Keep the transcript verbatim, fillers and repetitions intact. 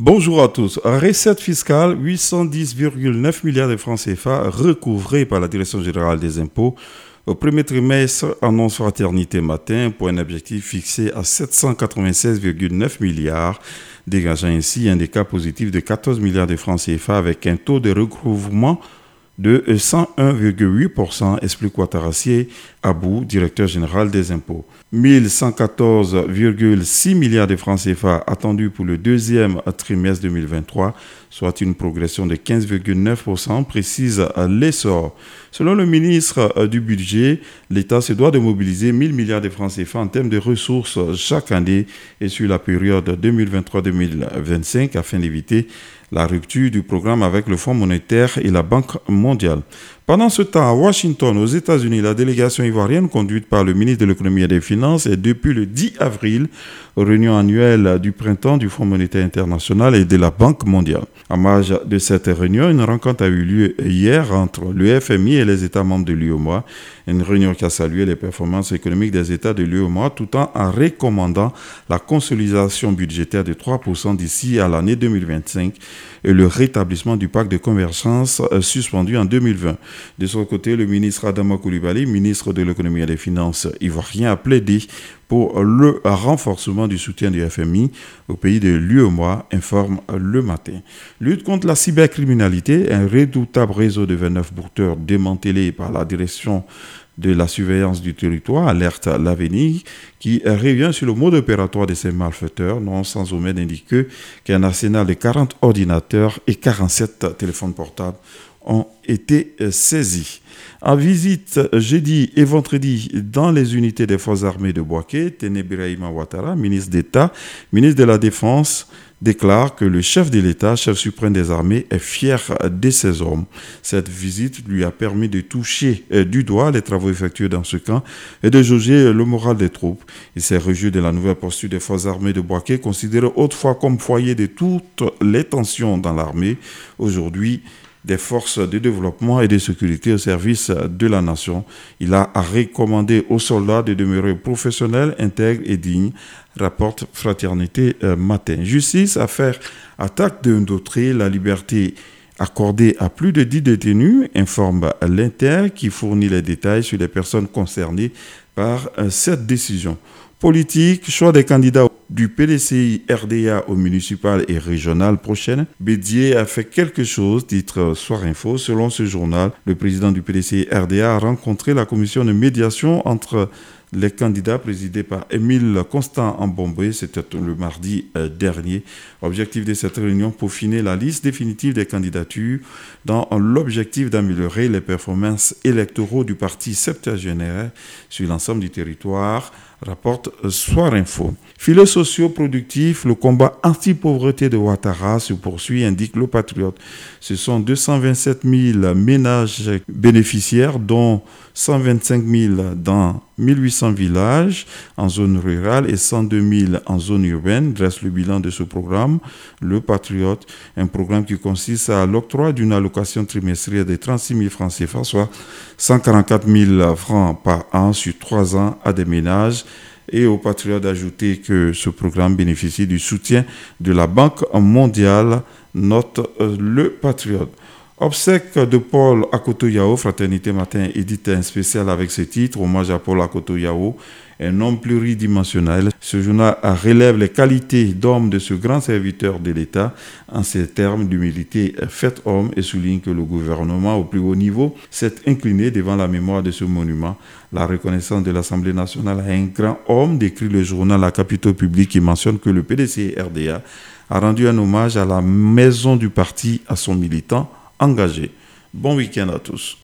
Bonjour à tous. Recette fiscale, huit cent dix virgule neuf milliards de francs C F A recouvrés par la Direction générale des impôts au premier trimestre, annonce Fraternité Matin pour un objectif fixé à sept cent quatre-vingt-seize virgule neuf milliards, dégageant ainsi un écart positif de quatorze milliards de francs C F A avec un taux de recouvrement de cent un virgule huit pour cent, explique Ouattara Abou, directeur général des impôts. mille cent quatorze virgule six milliards de francs C F A attendus pour le deuxième trimestre deux mille vingt-trois, soit une progression de quinze virgule neuf pour cent, précise l'essor. Selon le ministre du Budget, l'État se doit de mobiliser mille milliards de francs C F A en termes de ressources chaque année et sur la période deux mille vingt-trois deux mille vingt-cinq afin d'éviter la rupture du programme avec le Fonds monétaire et la Banque mondiale. Pendant ce temps, à Washington, aux États-Unis, la délégation ivoirienne conduite par le ministre de l'économie et des finances est depuis le dix avril aux réunions annuelles du printemps du Fonds monétaire international et de la Banque mondiale. En marge de cette réunion, une rencontre a eu lieu hier entre le F M I et les États membres de l'U E M O A. Une réunion qui a salué les performances économiques des États de l'U E M O A tout en recommandant la consolidation budgétaire de trois pour cent d'ici à l'année deux mille vingt-cinq et le rétablissement du pacte de convergence suspendu en deux mille vingt. De son côté, le ministre Adama Coulibaly, ministre de l'économie et des finances ivoirien, a plaidé pour le renforcement du soutien du F M I au pays de l'U E M O A, informe Le Matin. Lutte contre la cybercriminalité, un redoutable réseau de vingt-neuf brouteurs démantelé par la direction de la surveillance du territoire, alerte l'avenir, qui revient sur le mode opératoire de ces malfaiteurs, non sans omettre d'indiquer qu'un arsenal de quarante ordinateurs et quarante-sept téléphones portables ont été saisis. En visite jeudi et vendredi dans les unités des forces armées de Bouaké, Téné Birahima Ouattara, ministre d'État, ministre de la Défense, déclare que le chef de l'État, chef suprême des armées, est fier de ses hommes. Cette visite lui a permis de toucher du doigt les travaux effectués dans ce camp et de jauger le moral des troupes. Il s'est réjoui de la nouvelle posture des forces armées de Bouaké, considérée autrefois comme foyer de toutes les tensions dans l'armée. Aujourd'hui, des forces de développement et de sécurité au service de la nation. Il a recommandé aux soldats de demeurer professionnels, intègres et dignes, rapporte Fraternité Matin. Justice, affaire attaque de Ndautré, la liberté accordée à plus de dix détenus, informe l'Inter qui fournit les détails sur les personnes concernées par cette décision. Politique, choix des candidats du P D C I R D A au municipal et régional prochaine. Bédier a fait quelque chose, titre Soir Info. Selon ce journal, le président du P D C I R D A a rencontré la commission de médiation entre les candidats présidés par Émile Constant en Bombay, c'était le mardi dernier. Objectif de cette réunion, peaufiner la liste définitive des candidatures dans l'objectif d'améliorer les performances électoraux du parti septuagénaire sur l'ensemble du territoire, rapporte Soir Info. Filets sociaux productifs, le combat anti-pauvreté de Ouattara se poursuit, indique Le Patriote. Ce sont deux cent vingt-sept mille ménages bénéficiaires, dont cent vingt-cinq mille dans mille huit cents villages en zone rurale et cent deux mille en zone urbaine, dresse le bilan de ce programme, Le Patriote, un programme qui consiste à l'octroi d'une allocation trimestrielle de trente-six mille francs C F A, soit cent quarante-quatre mille francs par an sur trois ans à des ménages. Et au Patriote d'ajouter que ce programme bénéficie du soutien de la Banque mondiale, note Le Patriote. Obsèque de Paul Akoto-Yao, Fraternité Matin édite un spécial avec ce titre, hommage à Paul Akoto-Yao, un homme pluridimensionnel. Ce journal relève les qualités d'homme de ce grand serviteur de l'État en ces termes d'humilité faite homme et souligne que le gouvernement au plus haut niveau s'est incliné devant la mémoire de ce monument. La reconnaissance de l'Assemblée nationale à un grand homme, décrit le journal La Capitale Publique qui mentionne que le P D C I R D A a rendu un hommage à la maison du parti à son militant engagé. Bon week-end à tous.